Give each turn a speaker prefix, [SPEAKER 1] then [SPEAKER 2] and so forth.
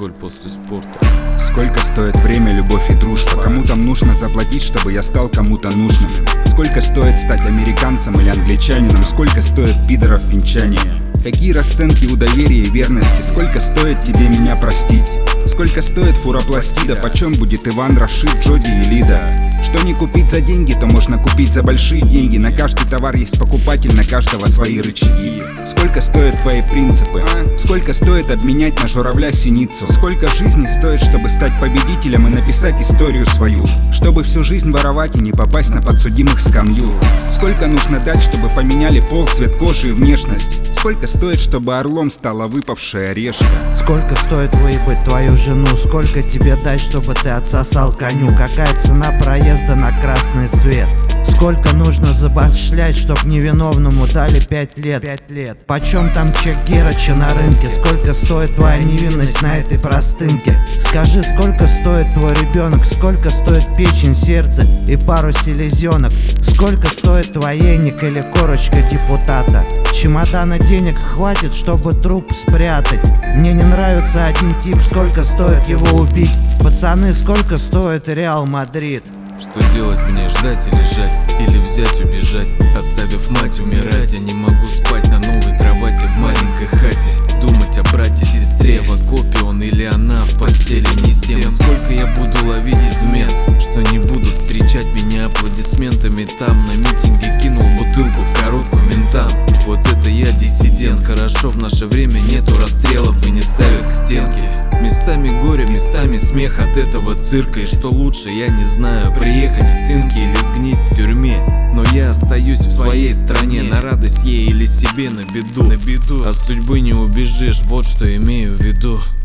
[SPEAKER 1] алкоголь после спорта.
[SPEAKER 2] Сколько стоит время, любовь и дружба? Кому там нужно заплатить, чтобы я стал кому-то нужным? Сколько стоит стать американцем или англичанином? Сколько стоит пидоров венчание? Какие расценки у доверия и верности? Сколько стоит тебе меня простить? Сколько стоит фуропластида? Почем будет Иван, Рашид, Джоди и Лида? Что не купить за деньги, то можно купить за большие деньги. На каждый товар есть покупатель, на каждого свои рычаги. Сколько стоят твои принципы? Сколько стоит обменять на журавля синицу? Сколько жизни стоит, чтобы стать победителем и написать историю свою? Чтобы всю жизнь воровать и не попасть на подсудимых скамью? Сколько нужно дать, чтобы поменяли пол, цвет кожи и внешность? Сколько стоит, чтобы орлом стала выпавшая орешка?
[SPEAKER 3] Сколько стоит выебать твою жену? Сколько тебе дать, чтобы ты отсосал коню? Какая цена проезда на красный свет? Сколько нужно забашлять, чтоб невиновному дали 5 лет? Почем там чек Герыча на рынке? Сколько стоит твоя невинность на этой простынке? Скажи, сколько стоит твой ребенок? Сколько стоит печень, сердце и пару селезенок? Сколько стоит твоейник или корочка депутата? Чемодана денег хватит, чтобы труп спрятать. Мне не нравится один тип, сколько стоит его убить? Пацаны, сколько стоит Реал Мадрид?
[SPEAKER 1] Что делать мне, ждать и лежать? Или взять, убежать, оставив мать умирать? Я не могу спать на новой кровати в маленькой хате. Думать о брате, сестре, в окопе он или она в постели не с тем. Сколько я буду ловить измен, что не будут встречать меня аплодисментами. Там на митинге кинул бутылку в коробку ментам. Вот это я диссидент. Хорошо, в наше время нету расстрелов и не ставят к стенке. Местами горе, местами смех от этого цирка. И что лучше, я не знаю, приехать в цинке или сгнить в тюрьме. Но я остаюсь в своей стране, на радость ей или себе на беду. От судьбы не убежишь, вот что имею в виду.